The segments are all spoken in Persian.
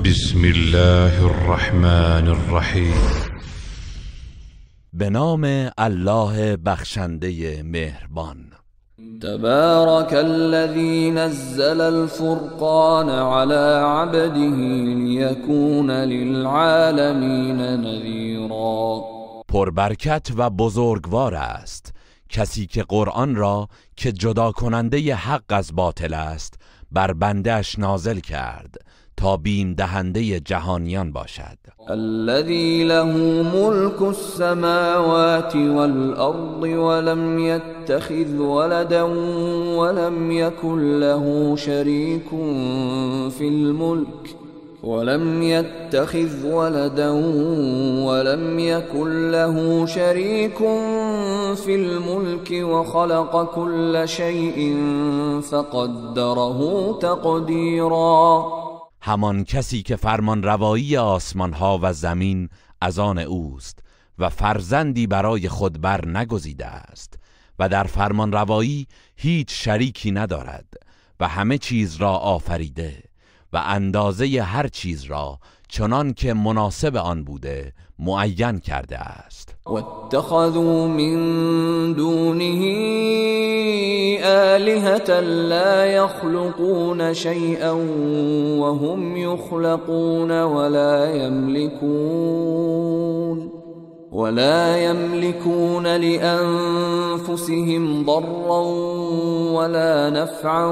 بسم الله الرحمن الرحیم. به نام الله بخشنده مهربان. تبارك الذي نزل الفرقان على عبده ليكون للعالمین نذیرا. پربرکت و بزرگوار است کسی که قرآن را که جدا کننده حق از باطل است بر بنده‌اش نازل کرد تا بیم دهنده جهانیان باشد. الذي له ملك السماوات والأرض ولم يتخذ ولدا ولم يكن له شريك في الملك وخلق كل شيء فقدره تقديرا. همان کسی که فرمان روایی آسمان ها و زمین از آن اوست و فرزندی برای خود بر نگزیده است و در فرمان روایی هیچ شریکی ندارد و همه چیز را آفریده و اندازه هر چیز را چنان که مناسب آن بوده معین کرده است. واتخذوا من دونه آلهة لا يخلقون شيئا وهم يخلقون ولا يملكون لأنفسهم ضرا ولا نفعا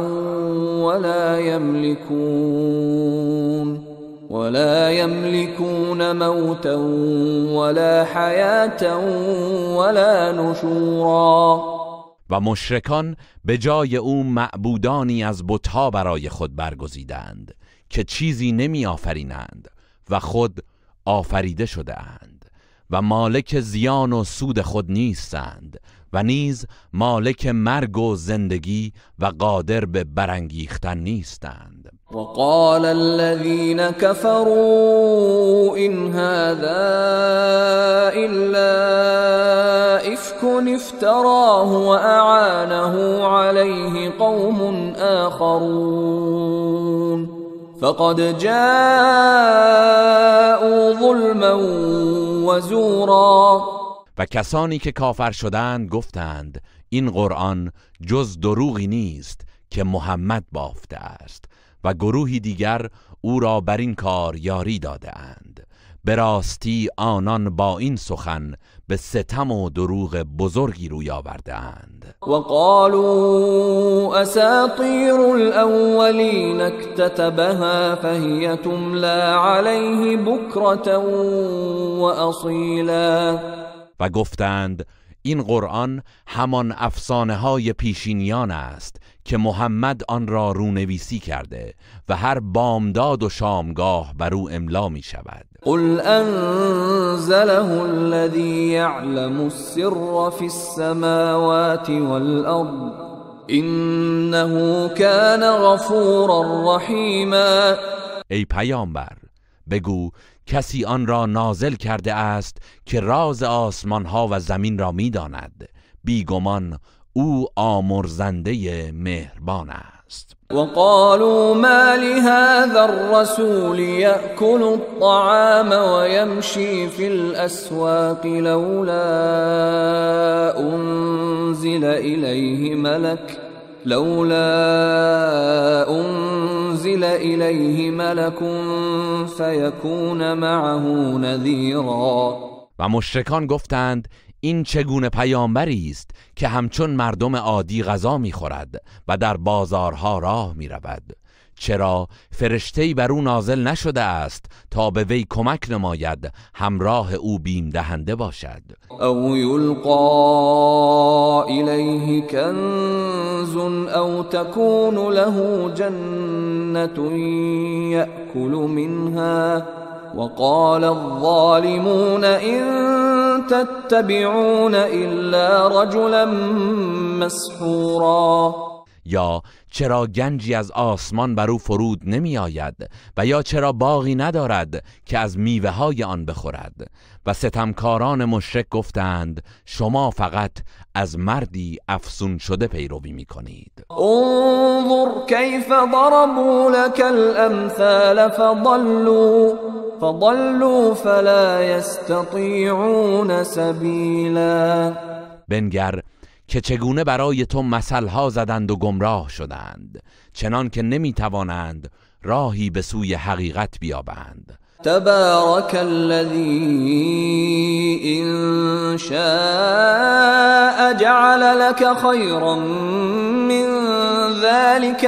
ولا يملكون موتا ولا حياة ولا نشورا. و مشرکان به جای او معبودانی از بت‌ها برای خود برگزیدند که چیزی نمی آفرینند و خود آفریده شده اند و مالک زیان و سود خود نیستند و نیز مالک مرگ و زندگی و قادر به برانگیختن نیستند. وقال الذين كفروا إن هذا إلا إفك افتراه وأعانه عليه قوم آخرون فقد جاءوا ظلما وزورا. و کسانی که کافر شدند گفتند این قرآن جز دروغی نیست که محمد بافته است و گروهی دیگر او را بر این کار یاری داده اند. به راستی آنان با این سخن به ستم و دروغ بزرگی روی آورده اند. وقالوا اساطیر الاولین اکتتبها فهی تملی علیه بکرة واصیلا. و گفتند این قرآن همان افسانه های پیشینیان است که محمد آن را رونویسی کرده و هر بامداد و شامگاه بر او املا می شود. قل انزله الذي يعلم السر في السماوات والارض انه كان غفورا رحیما. ای پیامبر بگو کسی آن را نازل کرده است که راز آسمان ها و زمین را می داند. بیگمان او آمرزنده مهربان است. وقالوا ما لهذا الرسول يأكل الطعام ويمشي في الأسواق لولا أنزل إليه ملك فيكون معه نذيرا. و مشرکان گفتند این چگونه پیامبری است که همچون مردم عادی غذا می‌خورد و در بازارها راه می‌رود؟ چرا فرشته‌ای بر او نازل نشده است تا به وی کمک نماید همراه او بیم دهنده باشد؟ او یلقا الیه کنز او تکون له جنة یأکل منها وقال الظالمون إن تتبعون إلا رجلا مسحورا. یا چرا گنجی از آسمان بر او فرود نمی آید و یا چرا باغی ندارد که از میوه های آن بخورد. و ستمکاران مشرک گفتند شما فقط از مردی افسون شده پیروی می کنید. انظر کیف ضربوا لك الامثال فضلوا فلا يستطيعون سبیلا. بنگر که چگونه برای تو مثلها زدند و گمراه شدند، چنان که نمی توانند راهی به سوی حقیقت بیابند. تبارك الذي إن شاء جعل لك خيرا من ذلك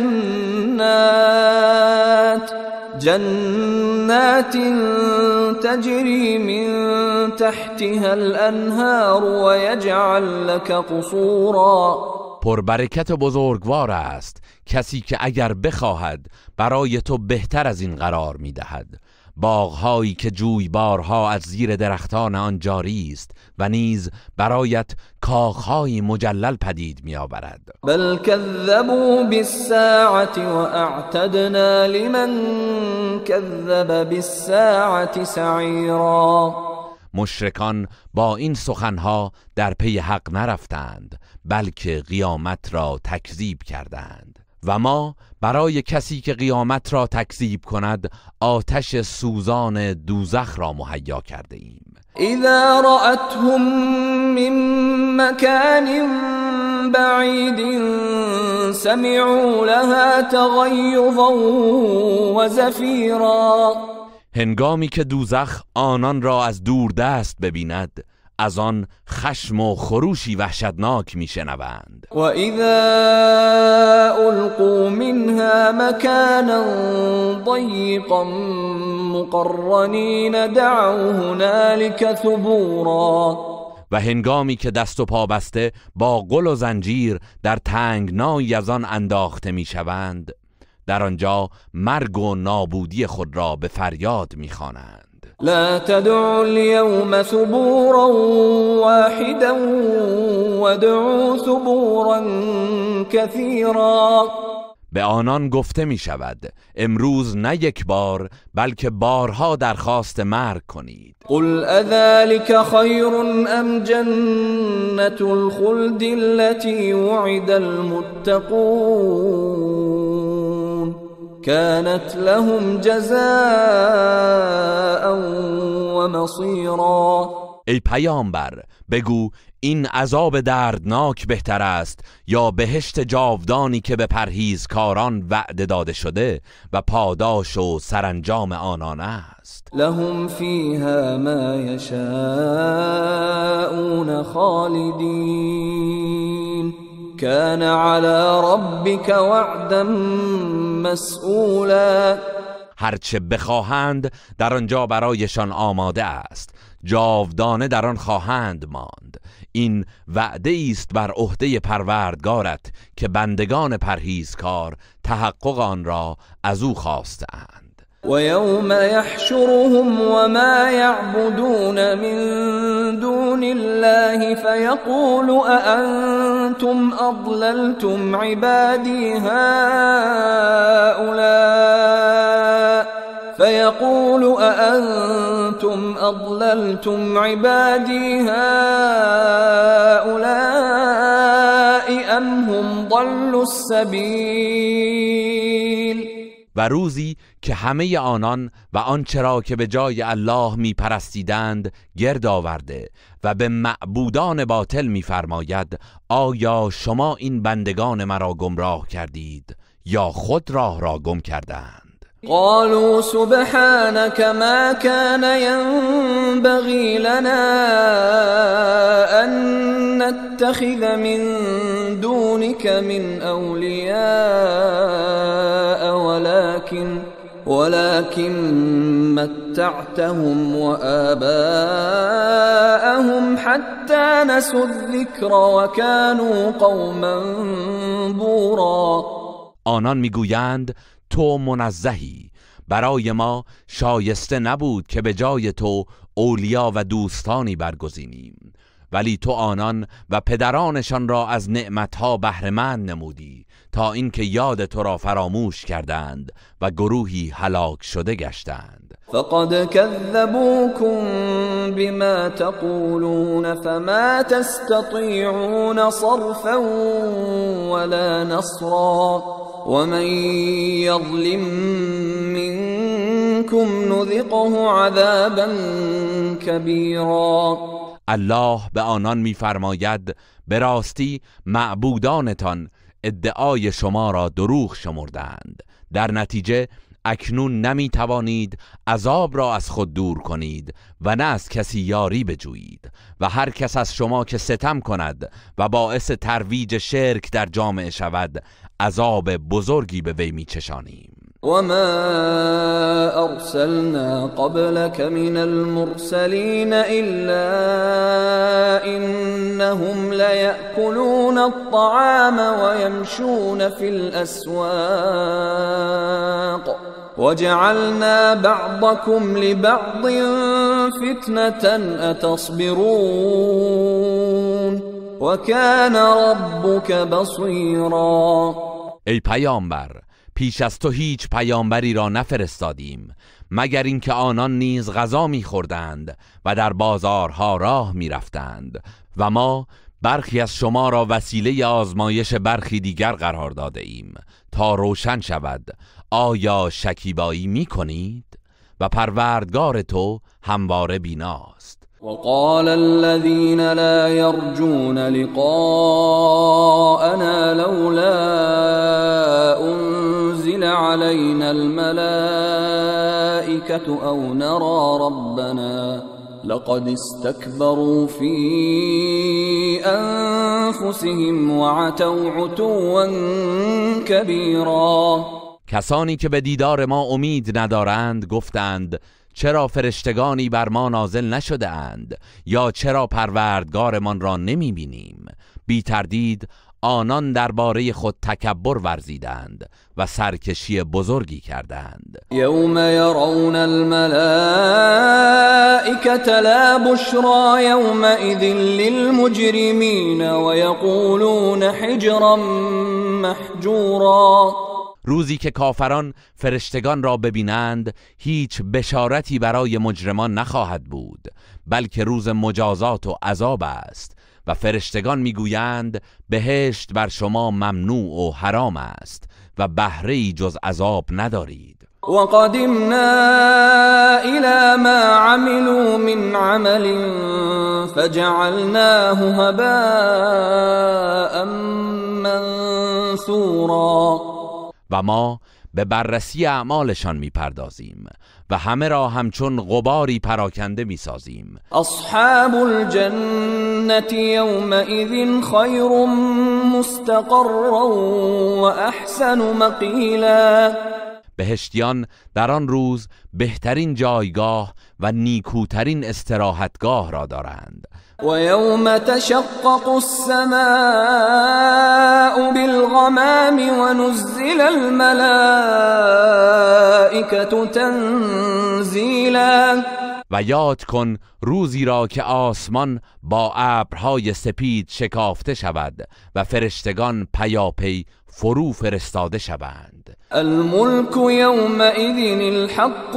جنات تجري من تحتها الأنهار ويجعل لك قصورا. پربرکت و بزرگوار است کسی که اگر بخواهد برای تو بهتر از این قرار می‌دهد، باغ‌هایی که جویبارها از زیر درختان آن جاری است و نیز برایت کاخ‌های مجلل پدید می‌آورد. بل كذبوا بالساعة واعتدنا لمن كذب بالساعة سعیرا. مشرکان با این سخنها در پی حق نرفتند بلکه قیامت را تکذیب کردند و ما برای کسی که قیامت را تکذیب کند آتش سوزان دوزخ را مهیا کرده ایم. اذا رأتهم من مكان بعید سمعوا لها تغیظا و زفیرا. هنگامی که دوزخ آنان را از دور دست ببیند از آن خشم و خروشی وحشتناک میشنوند. و اذا القوا منها مكانا ضيقا مقرنين دعوا هنالك ثبورا. و هنگامی که دست و پا بسته با قل و زنجیر در تنگنایی از آن انداخته میشوند، در آنجا مرگ و نابودی خود را به فریاد میخوانند. لا تدعوا اليوم ثبورا واحدا وادعوا ثبورا كثيرا. به آنان گفته می شود امروز نه یک بار بلکه بارها درخواست مرگ کنید. قل اذلك خیر ام جنة الخلد التي وعد المتقون كانت لهم جزاء و مصیرا. ای پیامبر بگو این عذاب دردناک بهتر است یا بهشت جاودانی که به پرهیزکاران وعده داده شده و پاداش و سرانجام آنان است. لهم فیها ما یشاءون خالدین کان علی ربک وعدا مسئولا. هرچه بخواهند در آنجا برایشان آماده است، جاودانه در آن خواهند ماند. این وعده است بر عهده پروردگارت که بندگان پرهیزکار تحقق آن را از او خواستند. و یوم یحشرهم و ما یعبدون من دون الله فیقول اانتم اضللتم عبادی هؤلاء فيقول أأنتم أضللتم عبادي هؤلاء أم هم ضلوا السبيل. و روزی که همه آنان و آنچه را که به جای الله می پرستیدند گرد آورده و به معبودان باطل می فرماید آیا شما این بندگان مرا گمراه کردید یا خود راه را گم کردند؟ قالوا سبحانك ما كان ينبغي لنا أن نتخذ من دونك من أولياء ولكن متعتهم وآباءهم حتى نسوا الذكر وكانوا قوما بورا. آنان میگویند تو منزهی، برای ما شایسته نبود که به جای تو اولیا و دوستانی برگزینیم ولی تو آنان و پدرانشان را از نعمتها بهره‌مند نمودی تا اینکه یاد تو را فراموش کردند و گروهی هلاک شده گشتند. فقد كذبوكم بما تقولون فما تستطيعون صرفا ولا نصرا ومن يظلم منكم نذقه عذابا كبيرا. الله به آنان می‌فرماید به راستی معبودانتان ادعای شما را دروغ شمردند، در نتیجه اکنون نمی توانید عذاب را از خود دور کنید و نه از کسی یاری بجویید و هر کس از شما که ستم کند و باعث ترویج شرک در جامعه شود عذاب بزرگی به وی می چشانیم. وما أرسلنا قبلك من المرسلين إلا إنهم ليأكلون الطعام ويمشون في الأسواق وجعلنا بعضكم لبعض فتنة أتصبرون وكان ربك بصيرا. ای پیامبر، پیش از تو هیچ پیامبری را نفرستادیم مگر اینکه آنان نیز غذا می‌خوردند و در بازارها راه می‌رفتند و ما برخی از شما را وسیله آزمایش برخی دیگر قرار داده ایم تا روشن شود آیا شکیبایی می‌کنید و پروردگار تو همواره بیناست. وقال الذين لا يرجون لقاءنا لولا أنزل علينا الملائكة أو نرى ربنا لقد استكبروا في أنفسهم وعتوا عتوا كبيرا. کسانی که به دیدار ما امید ندارند گفتند چرا فرشتگانی بر ما نازل نشده اند یا چرا پروردگارمان را نمی بینیم؟ بی تردید آنان درباره خود تکبر ورزیدند و سرکشی بزرگی کردند. یوم یرون الملائکة لا بشرا یومئذ للمجرمین و یقولون حجرا محجورا. روزی که کافران فرشتگان را ببینند هیچ بشارتی برای مجرمان نخواهد بود، بلکه روز مجازات و عذاب است و فرشتگان میگویند بهشت بر شما ممنوع و حرام است و بهره‌ای جز عذاب ندارید. وقدمنا إلى ما عملوا من عمل فجعلناه هباء منثورا. و ما به بررسی اعمالشان میپردازیم و همه را همچون غباری پراکنده میسازیم. اصحاب الجنة یومئذ خیر مستقرا و احسن مقیلا. بهشتیان در آن روز بهترین جایگاه و نیکوترین استراحتگاه را دارند. و یوم تشقق السماء بالغمام و نزل الملائکة تنزیلا. و یاد کن روزی را که آسمان با ابرهای سپید شکافته شود و فرشتگان پیاپی فرو فرستاده شوند. الملك يومئذ الحق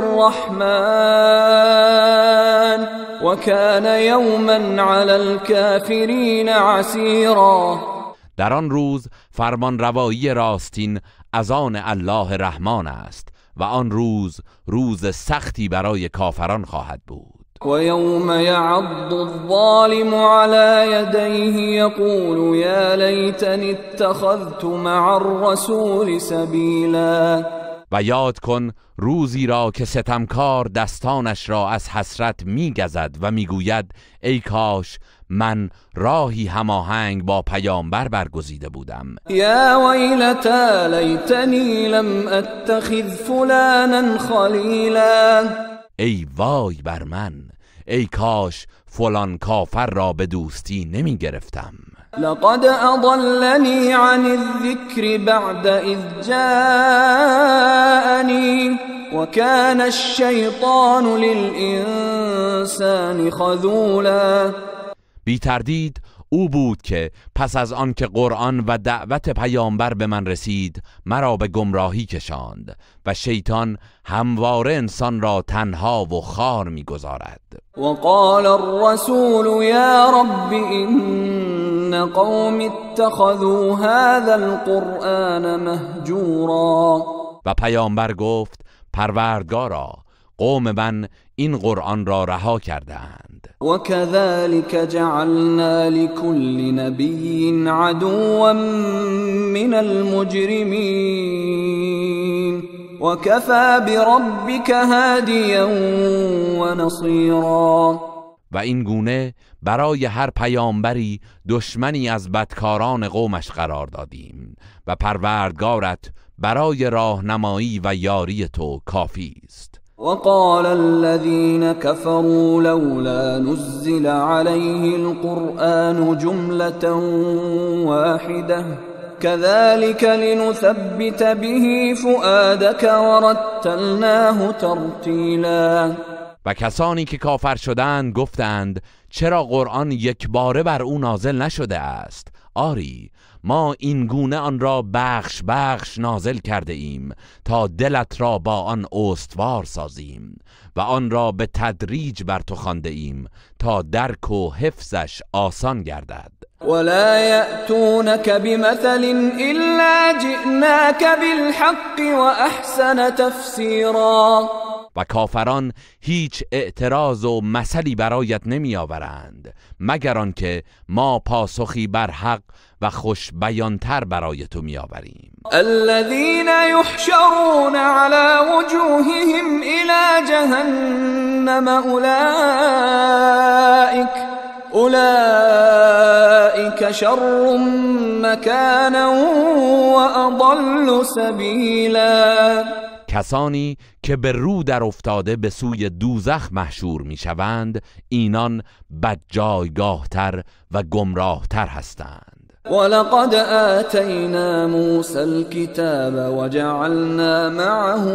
للرحمن وكان يوما على الكافرين عسيرا. در آن روز فرمان روایی راستین از آن الله رحمان است و آن روز روز سختی برای کافران خواهد بود. ويوم يعض الظالم على يديه يقول يا ليتني اتخذت مع الرسول سبيلا. و یاد کن روزی را که ستمکار دستانش را از حسرت میگزد و میگوید ای کاش من راهی هماهنگ با پیامبر برگزیده بودم. یا ویلتا لیتنی لم اتخذ فلانا خلیلا. ای وای بر من، ای کاش فلان کافر را به دوستی نمی گرفتم. لقد اضلنی عن الذکر بعد اذ جاءنی وكان الشیطان للانسان خذولا. بی تردید او بود که پس از آن که قرآن و دعوت پیامبر به من رسید مرا به گمراهی کشاند و شیطان همواره انسان را تنها و خوار می‌گذارد. وقال الرسول یا رب ان قوم اتخذوا هذا القرآن مهجورا. و پیامبر گفت پروردگارا قوم من این قرآن را رها کردند. وكذلك جعلنا لكل نبي عدوا من المجرمين وكفى بربك هاديا ونصيرا. و این گونه برای هر پیامبری دشمنی از بدکاران قومش قرار دادیم و پروردگارت برای راهنمایی و یاری تو کافی است. وقال الذين كفروا لولا نزل عليه القرآن جملة واحدة كذلك لنثبت به فؤادك ورتلناه ترتیلا. و کسانی که کافر شدند گفتند چرا قرآن یک باره بر او نازل نشده است؟ آری ما این گونه آن را بخش بخش نازل کرده ایم تا دلت را با آن استوار سازیم و آن را به تدریج بر تو خوانده ایم تا درک و حفظش آسان گردد. ولا يأتونك بمثل إلا جئناك بالحق وأحسن تفسيرا. و کافران هیچ اعتراض و مثلی برایت نمی آورند مگر آنکه ما پاسخی بر حق و خوش بیانتر برای تو می آوریم. الذين يحشرون على وجوههم إلى جهنم أولئك شر مكانا وأضل سبيلا. کسانی که به رو در افتاده به سوی دوزخ محشور می شوند اینان بد جایگاه تر و گمراه تر هستند. ولقد آتینا موسى الكتاب وجعلنا معه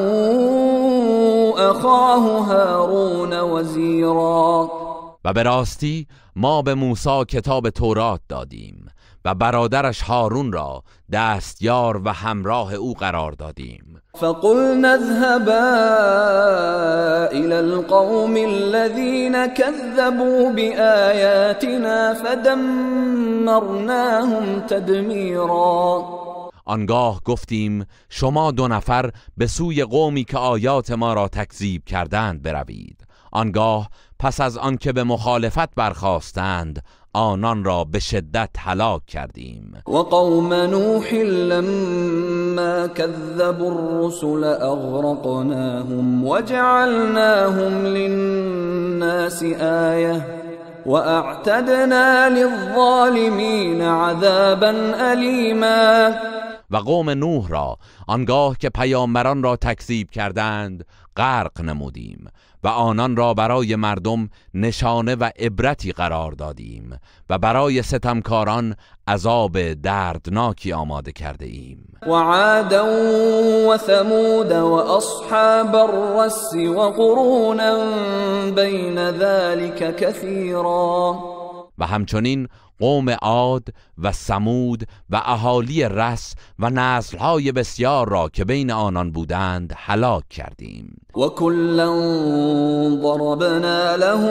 اخاه هارون وزیرا. و به راستی ما به موسی کتاب تورات دادیم و برادرش هارون را دستیار و همراه او قرار دادیم. فقلنا اذهبا إلى القوم الذين كذبوا بآياتنا فدمرناهم تدمیرا. آنگاه گفتیم شما دو نفر به سوی قومی که آیات ما را تکذیب کردند بروید. آنگاه پس از آنکه به مخالفت برخاستند آنان را به شدت هلاک کردیم. و قوم نوح لما كذبوا الرسل اغرقناهم وجعلناهم للناس آیه واعتدنا للظالمین عذابا الیما. و قوم نوح را آنگاه که پیامبران را تکذیب کردند غرق نمودیم و آنان را برای مردم نشانه و عبرتی قرار دادیم و برای ستمکاران عذاب دردناکی آماده کرده ایم. و عادا و ثمود و اصحاب الرس و قرونا بین ذلك کثیرا. و همچنین قوم عاد و ثمود و اهالی رس و نسل‌های بسیار را که بین آنان بودند هلاک کردیم. و کلا ضربنا له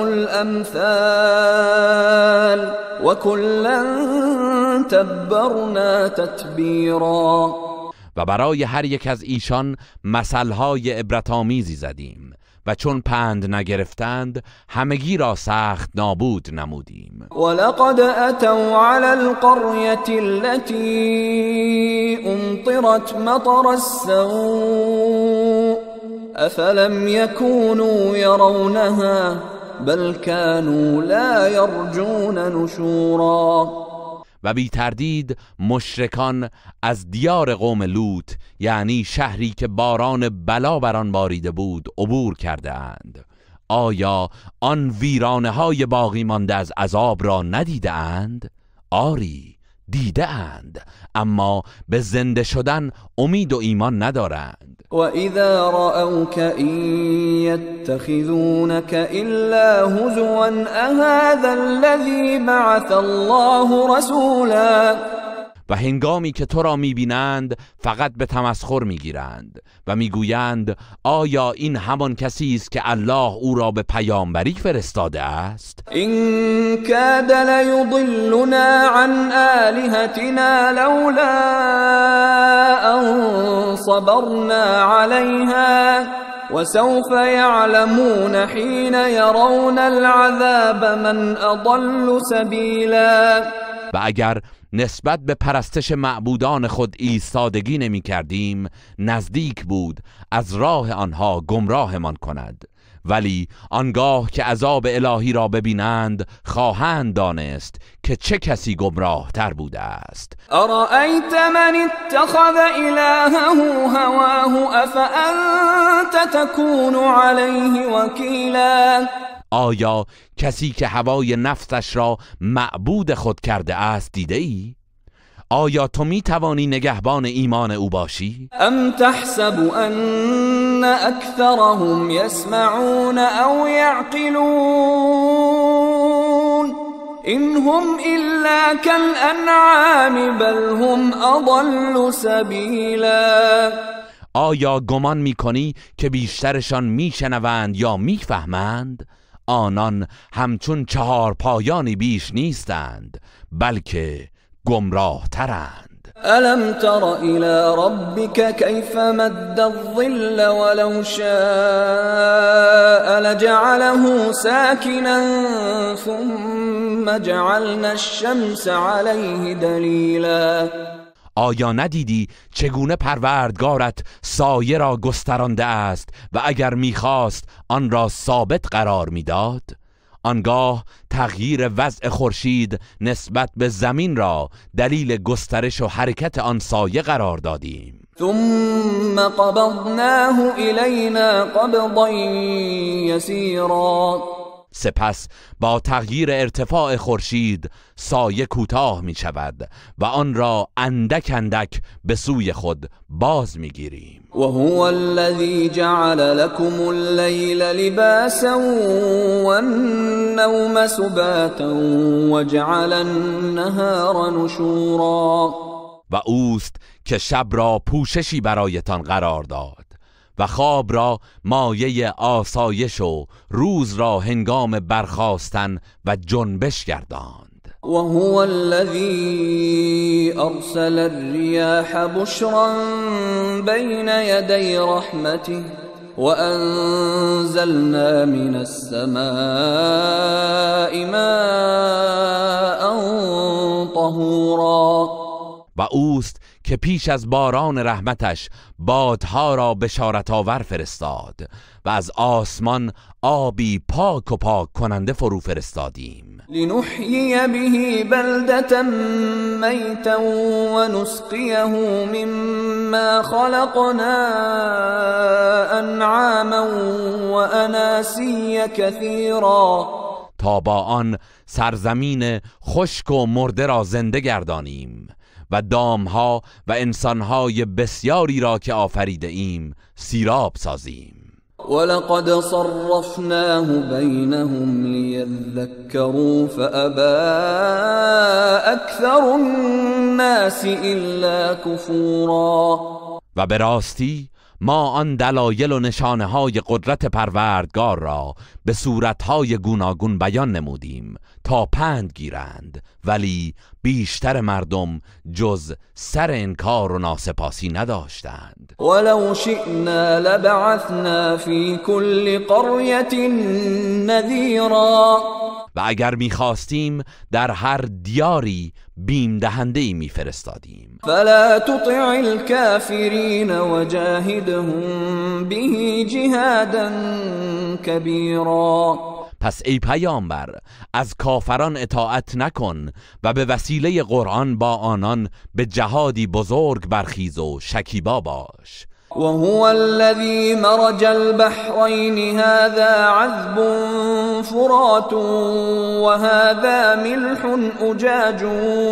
الامثال و کلا تبرنا تتبیرا. و برای هر یک از ایشان مثل‌های عبرت‌آمیزی زدیم و چون پند نگرفتند همگی را سخت نابود نمودیم. ولقد اتوا على القرية التي امطرت مطر السوء افلم يكونوا يرونها بل كانوا لا يرجون نشورا. و بی تردید مشرکان از دیار قوم لوط یعنی شهری که باران بلا بر آن باریده بود عبور کرده اند. آیا آن ویرانه های باقی مانده از عذاب را ندیده اند؟ آری دیده اند اما به زنده شدن امید و ایمان ندارند. وَإِذَا رَأَوْكَ إِن يَتَّخِذُونَكَ إِلَّا هُزُوًا أَهَذَا الَّذِي بَعَثَ اللَّهُ رَسُولًا. و هنگامی که تو را میبینند فقط به تمسخر میگیرند و میگویند آیا این همان کسی است که الله او را به پیامبری فرستاده است؟ إِن كَادَ لَيُضِلُّنَا عَنْ آلِهَتِنَا لَوْلَا أَن صَبَرْنَا عَلَيْهَا وَسَوْفَ يَعْلَمُونَ حِينَ يَرَوْنَ الْعَذَابَ مَنْ أَضَلُّ سَبِيلًا. و اگر نسبت به پرستش معبودان خود ایستادگی نمی کردیم نزدیک بود از راه آنها گمراهمان کند، ولی آنگاه که عذاب الهی را ببینند خواهند دانست که چه کسی گمراه تر بوده است. أَرَأَيْتَ مَنِ اتَّخَذَ إِلَهَهُ هَوَاهُ أَفَأَنْتَ تَكُونُ عَلَيْهِ وَكِيلًا. آیا کسی که هوای نفسش را معبود خود کرده است دیده ای؟ آیا تو می توانی نگهبان ایمان او باشی؟ أَمْ تَحْسَبُ أَنَّ أَكْثَرَهُمْ يَسْمَعُونَ أَوْ يَعْقِلُونَ إِنْ هُمْ إِلَّا كَالْأَنْعَامِ بَلْ هُمْ أَضَلُّ سَبِيلًا. آیا گمان می کنی که بیشترشان می شنوند یا می فهمند؟ آنان همچون چهار پایانی بیش نیستند بلکه گمراه ترند. أَلَمْ تَرَ إِلَى رَبِّكَ كَيْفَ مَدَّ الظِّلَّ وَلَوْ شَاءَ لَجَعَلَهُ سَاكِنًا ثُمَّ جَعَلْنَا الشَّمْسَ عَلَيْهِ دَلِيلًا. آیا ندیدی چگونه پروردگارت سایه را گسترانده است و اگر میخواست آن را ثابت قرار میداد؟ آنگاه تغییر وضع خورشید نسبت به زمین را دلیل گسترش و حرکت آن سایه قرار دادیم. ثم قبضناه إلينا قبضا يسيرا. سپس با تغییر ارتفاع خورشید سایه کوتاه می شود و آن را اندک اندک به سوی خود باز می گیریم. وهو الذي جعل لكم الليل لباسا والنوم سباتا وجعل النهار نشورا. و اوست که شب را پوششی برایتان قرار داد و خواب را مایه آسایش و روز را هنگام برخاستن و جنبش گرداند. وهو الذي أرسل الرياح بشرا بين يدي رحمته وأنزلنا من السماء ماء طهورا. و اوست که پیش از باران رحمتش بادها را بشارت آور فرستاد و از آسمان آبی پاک و پاک کننده فرو فرستادیم. لنحيي به بلدة ميتا ونسقيه مما خلقنا انعاما واناسيا كثيرا. تا با آن سرزمین خشک و مرده را زنده گردانیم و دامها و انسانهای بسیاری را که آفریده ایم سیراب سازیم. ولقد صرفناه بينهم ليذكروا فأبى أكثر الناس إلا كفورا. و به راستی ما آن دلایل و نشانه های قدرت پروردگار را به صورتهای گوناگون بیان نمودیم تا پند گیرند، ولی بیشتر مردم جز سر انکار و ناسپاسی نداشتند. ولو شئنا لبعثنا في كل قرية نذيرا. و اگر میخواستیم در هر دیاری بیم دهنده‌ای میفرستادیم. فلا تطع الكافرين وجاهدهم به جهادا كبيرا. پس ای پیامبر از کافران اطاعت نکن و به وسیله قرآن با آنان به جهادی بزرگ برخیز و شکیبا باش. وهو الذي مرج البحرين هذا عذب فرات وهذا ملح أجاج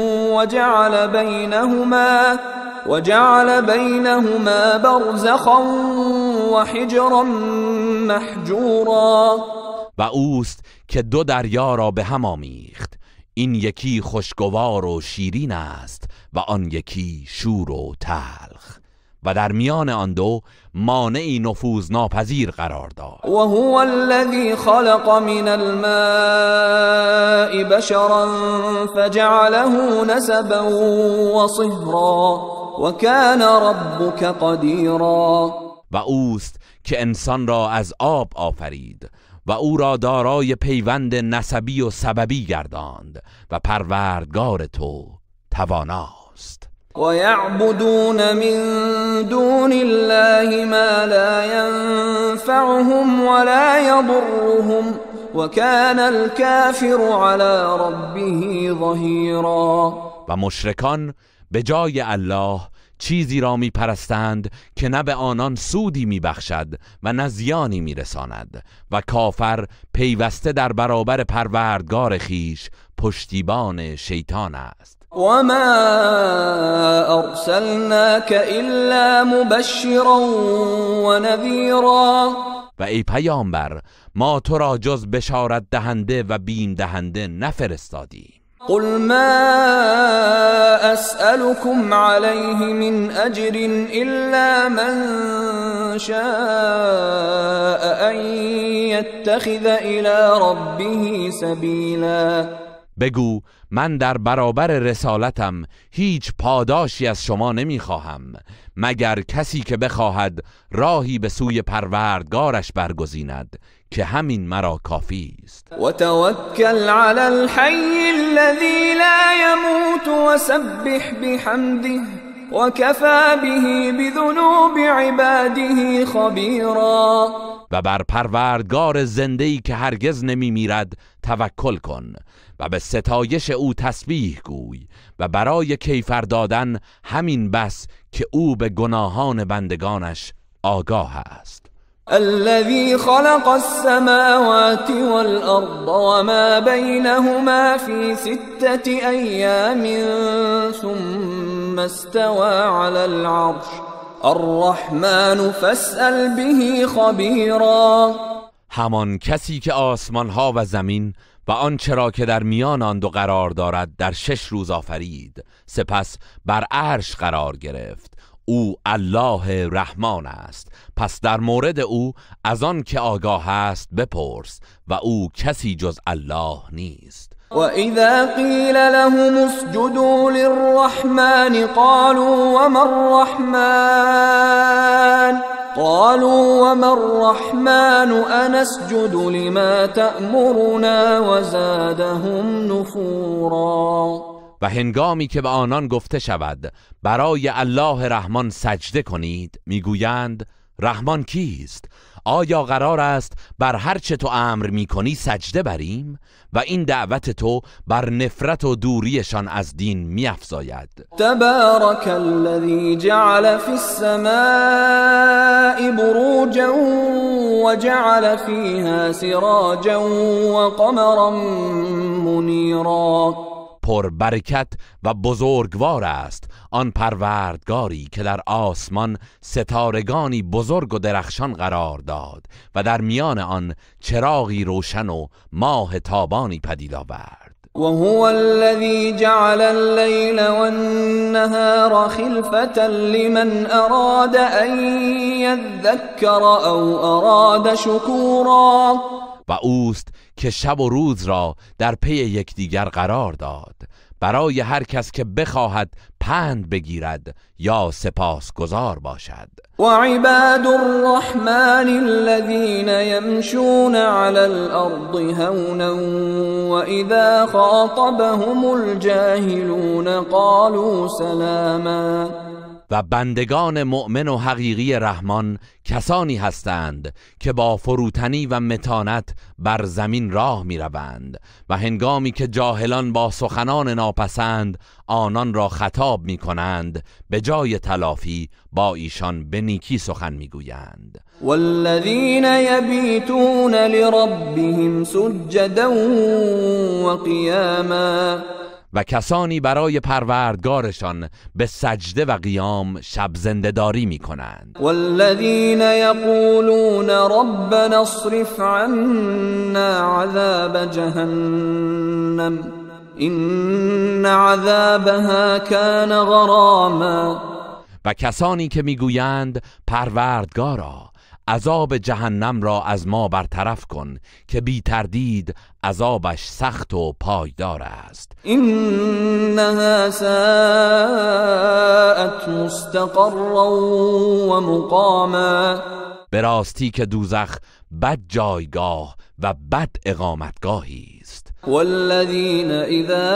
وجعل بينهما برزخا وحجرا محجورا. و اوست که دو دریا را به هم آمیخت، این یکی خوشگوار و شیرین است و آن یکی شور و تلخ، و در میان آن دو مانعی نفوذ ناپذیر قرار داد. و هو الذی خلق من الماء بشرا فجعله نسبا و صهرا و کان ربک قدیرا. و اوست که انسان را از آب آفرید و او را دارای پیوند نسبی و سببی گرداند و پروردگار تو تواناست. و یعبدون من دون الله ما لا ينفعهم ولا يضرهم و کان الكافر علی ربه ظهیرا. و مشرکان به جای الله چیزی را می پرستند که نه به آنان سودی می بخشد و نه زیانی می رساند، و کافر پیوسته در برابر پروردگار خیش پشتیبان شیطان است. و ما ارسلناک الا مبشرا و نذیرا. و ای پیامبر، ما تو را جز بشارت دهنده و بیم دهنده نفرستادیم. قل ما أسألكم عليه من أجر إلا من شاء أن يتخذ إلى ربه سبيلا. بگو من در برابر رسالتم هیچ پاداشی از شما نمیخواهم مگر کسی که بخواهد راهی به سوی پروردگارش برگزیند که همین مرا کافی است. و توکل علی الحی الذی لا یموت و سبح بحمده و کفی به بذنوب عباده خبیرا. و بر پروردگار زنده‌ای که هرگز نمی میرد توکل کن و به ستایش او تسبیح گوی و برای کیفر دادن همین بس که او به گناهان بندگانش آگاه است. الذي خلق السماوات والأرض وما بينهما في 6 أيام ثم استوى على العرش الرحمن فاسأل به خبيرا. همان کسی که آسمان ها و زمین و آنچه را که در میان آن دو قرار دارد در 6 روز آفرید، سپس بر عرش قرار گرفت. او الله رحمان است، پس در مورد او از آن که آگاه است بپرس و او کسی جز الله نیست. و اذا قیل لهم اسجدوا للرحمن قالوا وما الرحمن انسجد لما تأمرنا وزادهم نفورا. و هنگامی که به آنان گفته شود برای الله رحمان سجده کنید، میگویند رحمان کیست؟ آیا قرار است بر هر چه تو امر میکنی سجده بریم؟ و این دعوت تو بر نفرت و دوریشان از دین میافزاید. تبارک الذی جعل فی السماء بروجا وجعل فیها سراجا وقمرا منیرا. پر برکت و بزرگوار است آن پروردگاری که در آسمان ستارگانی بزرگ و درخشان قرار داد و در میان آن چراغی روشن و ماه تابانی پدید آورد. و هو الذی جعل اللیل والنهار خلفة لمن اراد ان یذکر او اراد شکورا. و اوست که شب و روز را در پی یکدیگر قرار داد برای هر کس که بخواهد پند بگیرد یا سپاسگزار باشد. و عباد الرحمن الذین یمشون علی الارض هونا و اذا خاطبهم الجاهلون قالوا سلاما. و بندگان مؤمن و حقیقی رحمان کسانی هستند که با فروتنی و متانت بر زمین راه می روند و هنگامی که جاهلان با سخنان ناپسند آنان را خطاب می کنند به جای تلافی با ایشان به نیکی سخن می گویند. والذین یبیتون لربهم سجدا و قیاما، و کسانی برای پروردگارشان به سجده و قیام شب زنده‌داری می‌کنند. والذین یقولون ربنا اصرف عنا عذاب جهنم این عذابها کان غراما، و کسانی که میگویند پروردگارا عذاب جهنم را از ما برطرف کن که بی تردید عذابش سخت و پایدار است. اینها ساءت مستقرا و مقاما، به راستی که دوزخ بد جایگاه و بد اقامتگاهی است. والذین اذا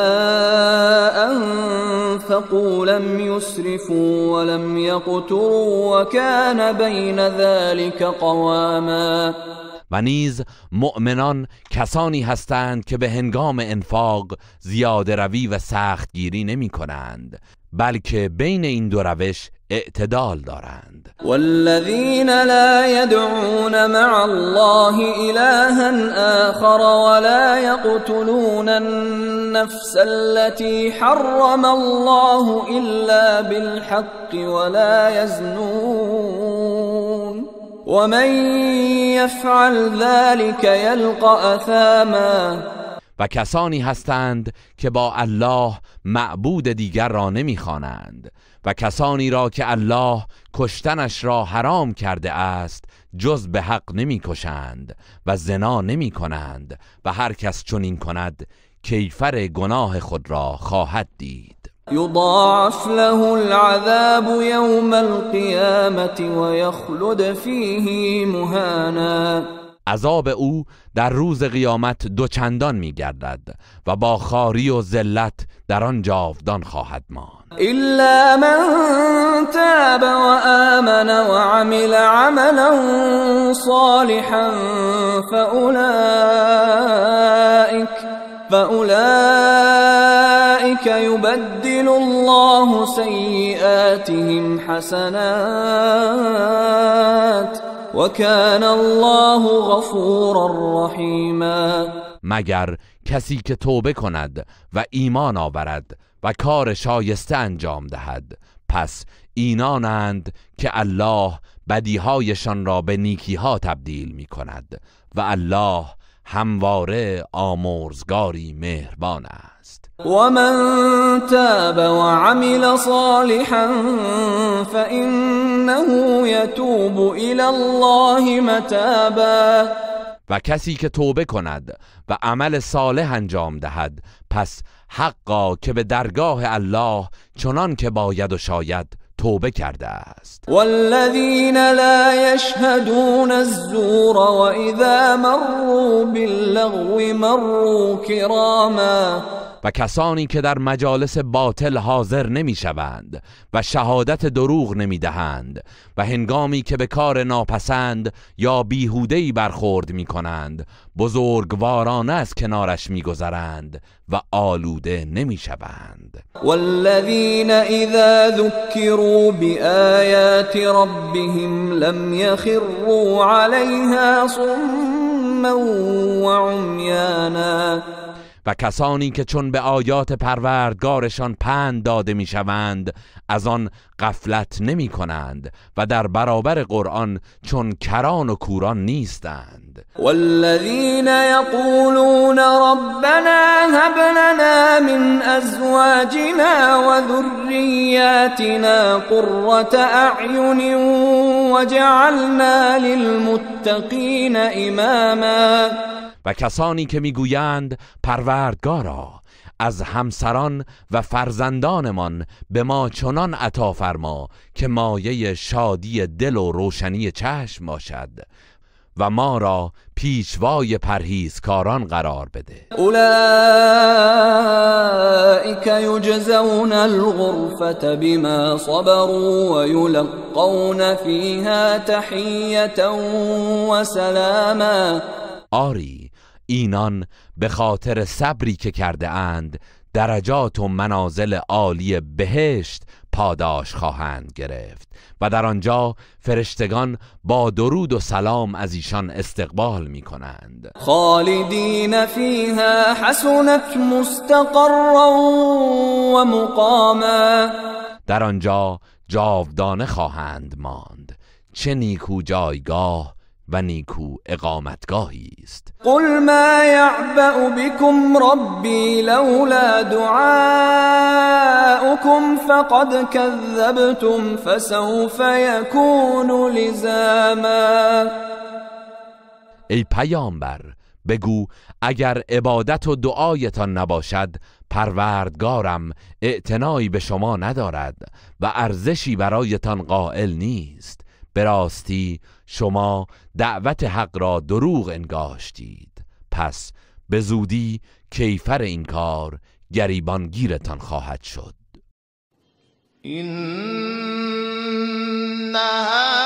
انفقوا لم يسرفوا ولم يقتروا وكان بين ذلك قواما، و نیز مؤمنان کسانی هستند که به هنگام انفاق زیاده روی و سخت گیری نمی کنند بلکه بین این دو روش اعتدال دارند. والذین لا يدعون مع الله إلها آخر ولا يقتلون النفس التي حرم الله إلا بالحق ولا يزنون ومن يفعل ذلك يلقى أثاما، و کسانی هستند که با الله معبود دیگر را نمیخوانند و کسانی را که الله کشتنش را حرام کرده است جز به حق نمیکشند و زنا نمیکنند و هر کس چنین کند کیفر گناه خود را خواهد دید. یضاعف له العذاب یوم القیامة و یخلد فیه مهانا، عذاب او در روز قیامت دوچندان می‌گردد و با خواری و ذلت در آن جاودان خواهد ماند. إلا من تاب وآمن وعمل عملا صالحا فأولئك يبدل الله سيئاتهم حسنات وكان الله غفورا رحیما، مگر کسی که توبه کند و ایمان آورد و کار شایسته انجام دهد، پس اینانند که الله بدیهایشان را به نیکیها تبدیل می کند و الله همواره آمرزگاری مهربان است. ومن تاب وعمل صالحا فإنه يتوب إلى الله متابا، و کسی که توبه کند و عمل صالح انجام دهد پس حقا که به درگاه الله چنان که باید و شاید توبه کرده است. والذین لا یشهدون الزور وإذا مروا باللغو مروا کراما، و کسانی که در مجالس باطل حاضر نمی شوند و شهادت دروغ نمی دهند و هنگامی که به کار ناپسند یا بیهوده‌ای برخورد می کنند بزرگوارانه از کنارش می گذرند و آلوده نمی شوند. والذین اذا ذکروا بآیات ربهم لم یخروا علیها صما وعمیانا، و کسانی که چون به آیات پروردگارشان پند داده میشوند از آن غفلت نمی کنند و در برابر قرآن چون کران و کوران نیستند. والذین یقولون ربنا هب لنا من ازواجنا و ذریاتنا قرة اعین وجعلنا للمتقین اماما، و کسانی که میگویند پروردگارا از همسران و فرزندانمان به ما چنان عطا فرما که مایه شادی دل و روشنی چشم باشد و ما را پیشوای پرهیزکاران قرار بده. اولئک یجزون الغرفة بما صبروا ویلقون فیها تحیة و سلاما. آری، اینان به خاطر صبری که کرده اند درجات و منازل عالی بهشت پاداش خواهند گرفت و در آنجا فرشتگان با درود و سلام از ایشان استقبال می کنند. خالدین فیها حسنت مستقرا و مقاما. در آنجا جاودانه خواهند ماند، چه نیکو جایگاه و نیکو اقامتگاهی است. قل ما یعبأ بكم ربی لولا دعاؤکم فقد كذبتم فسوف یکون لزاما. ای پیامبر، بگو اگر عبادت و دعایتان نباشد پروردگارم اعتنایی به شما ندارد و ارزشی برایتان قائل نیست. به راستی شما دعوت حق را دروغ انگاشتید، پس به زودی کیفر این کار گریبانگیرتان خواهد شد. إن هذا